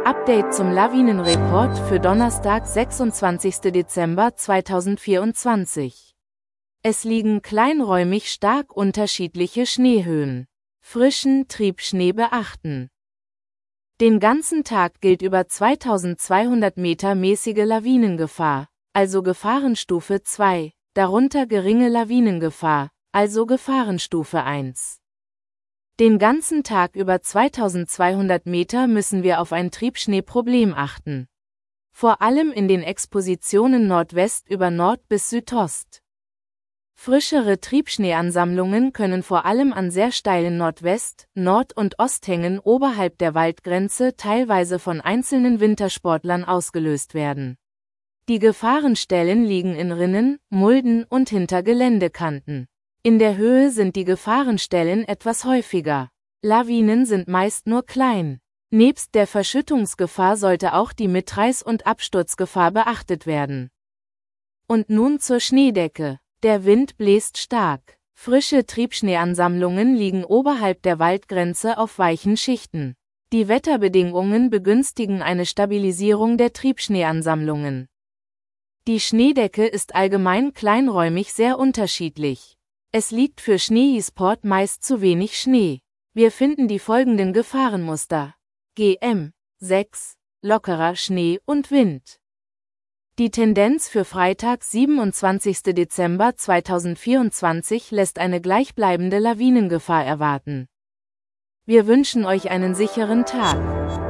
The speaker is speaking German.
Update zum Lawinenreport für Donnerstag, 26. Dezember 2024. Es liegen kleinräumig stark unterschiedliche Schneehöhen. Frischen Triebschnee beachten. Den ganzen Tag gilt über 2200 Meter mäßige Lawinengefahr, also Gefahrenstufe 2, darunter geringe Lawinengefahr, also Gefahrenstufe 1. Den ganzen Tag über 2200 Meter müssen wir auf ein Triebschneeproblem achten. Vor allem in den Expositionen Nordwest über Nord bis Südost. Frischere Triebschneeansammlungen können vor allem an sehr steilen Nordwest-, Nord- und Osthängen oberhalb der Waldgrenze teilweise von einzelnen Wintersportlern ausgelöst werden. Die Gefahrenstellen liegen in Rinnen, Mulden und hinter Geländekanten. In der Höhe sind die Gefahrenstellen etwas häufiger. Lawinen sind meist nur klein. Nebst der Verschüttungsgefahr sollte auch die Mitreiß- und Absturzgefahr beachtet werden. Und nun zur Schneedecke. Der Wind bläst stark. Frische Triebschneeansammlungen liegen oberhalb der Waldgrenze auf weichen Schichten. Die Wetterbedingungen begünstigen eine Stabilisierung der Triebschneeansammlungen. Die Schneedecke ist allgemein kleinräumig sehr unterschiedlich. Es liegt für Schneesport meist zu wenig Schnee. Wir finden die folgenden Gefahrenmuster. GM 6, lockerer Schnee und Wind. Die Tendenz für Freitag, 27. Dezember 2024 lässt eine gleichbleibende Lawinengefahr erwarten. Wir wünschen euch einen sicheren Tag.